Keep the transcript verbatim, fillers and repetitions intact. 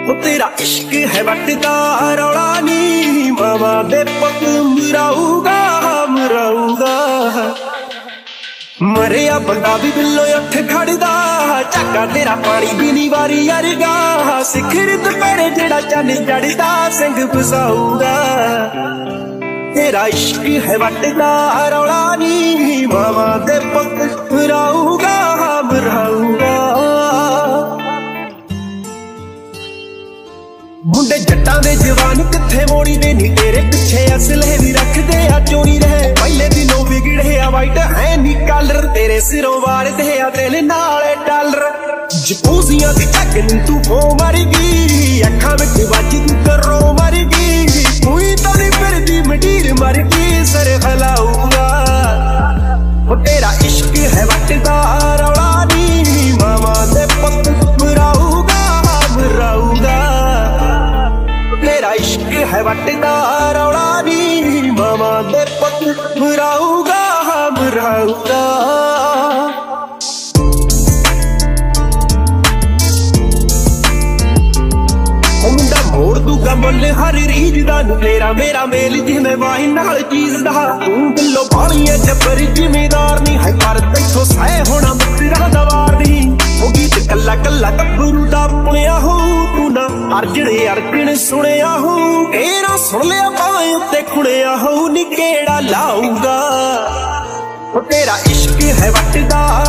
ਉਹ ਤੇਰਾ ਇਸ਼ਕ ਹੈ ਵੱਟਦਾ ਰੌਲਾ ਨੀ ਮਾਵਾ ਦੇ ਪੁੱਤ ਮਰਾਊਗਾ ਮਰਾਊਗਾ ਮਰਿਆ ਬੰਦਾ ਵੀ ਬਿੱਲੋ ਉੱਠ ਖੜਦਾ ਝਾਕਾ ਤੇਰਾ ਪਾਣੀ ਦੀ ਨੀ ਵਾਰੀ ਅਰਗਾ ਸਿਖਰ ਦੁਪਹਿਰੇ ਜਿਹੜਾ ਚੰਨ ਚੜਦਾ ਸਿੰਘ ਬਸਾਊਗਾ ਤੇਰਾ ਇਸ਼ਕ ਹੈ ਵੱਟਦਾ ਰੌਲਾ ਨੀ ਮਾਵਾ ਦੇ ਪੁੱਤ ਮਰਾਊਗਾ ਮਰਾਊਗਾ ਮੁੰਡੇ ਜੱਟਾਂ ਦੇ ਜਵਾਨ ਕਿੱਥੇ ਮੋੜੀ ਦੇ ਨੀ ਤੇਰੇ ਪਿੱਛੇ ਅਸਲੇ ਵੀ ਰੱਖਦੇ ਆ ਚੋਰੀ ਰਹੇ ਪਹਿਲੇ ਦਿਨੋਂ ਵਿਗੜੇ ਆ ਵਾਈਟ ਹੈ ਨੀ ਕਲਰ ਤੇਰੇ ਸਿਰੋਂ ਵਾਰਦੇ ਆ ਦਿਲ ਨਾਲੇ ਡਾਲਰ ਜਪੂਜ਼ੀਆਂ ਦੀ ਝੱਗ ਨੂੰ ਤੂੰ ਹੋ ਮਰ ਗਈ ਅੱਖਾਂ ਵਿੱਚ ਵੱਜ ਤੂੰ ਕਰੋ ਮਰ ਗਈ ਕੋਈ ਤਾਂ ਨੀ ਫਿਰਦੀ ਮਡੀਰ ਮਰ ਗਈ ਸਰ ਖਲਾਊਗਾ ਉਹ ਤੇਰਾ ਇਸ਼ਕ ਹੈ ਵੱਟਦਾ ਰੌਲਾ ਨੀ ਮਾਮਾ ਦੇ ਪੁੱਤ ਮਰਾਊਗਾ ਮਰਾਊਗਾ ਤੇਰਾ ਇਸ਼ਕ ਹੈ ਵੱਟਦਾ ਰੌਲਾ ਨੀ ਮਾਮਾ ਦੇ ਪੁੱਤ ਮਰਾਊਗਾ ਮਰਾਊਗਾ ਮੁੰਡਾ ਮੋੜ ਦੂਗਾ ਮੁੱਲ ਹਰ ਰੀਝ ਦਾ ਨੂੰ ਤੇਰਾ ਮੇਰਾ ਮੇਲ ਜਿਵੇਂ ਵਾਹੀ ਨਾਲ ਚੀਜ਼ ਦਾ ਤੂੰ ਦਿਲੋਂ ਬਾਣੀ ਐ ਜੱਬਰ ਜ਼ਿਮੀਦਾਰ ਨਹੀਂ ਹੈ ਪਰ ਤੈਥੋਂ ਸਹਿ ਹੋਣਾ ਮੁਕਰਾ ਦਾ ਵਾਰ ਨਹੀਂ ਉਹ ਗੀਤ ਕੱਲਾ ਕੱਲਾ ਗੱਭਰੂ ਦਾ ਪੁਣਿਆ ਹੋ ਤੂੰ ਨਾ ਅਰਜਣੇ ਅਰਜਣ ਸੁਣਿਆ ਹੋ ਇਹਨਾ ਸੁਣ ਲਿਆ ਭਾਵੇਂ ਉੱਤੇ ਖੁਣਿਆ ਹੋ ਨੀ ਕਿਹੜਾ ਲਾਊਗਾ ਉਹ ਤੇਰਾ ਇਸ਼ਕ ਹੈ ਵੱਟਦਾ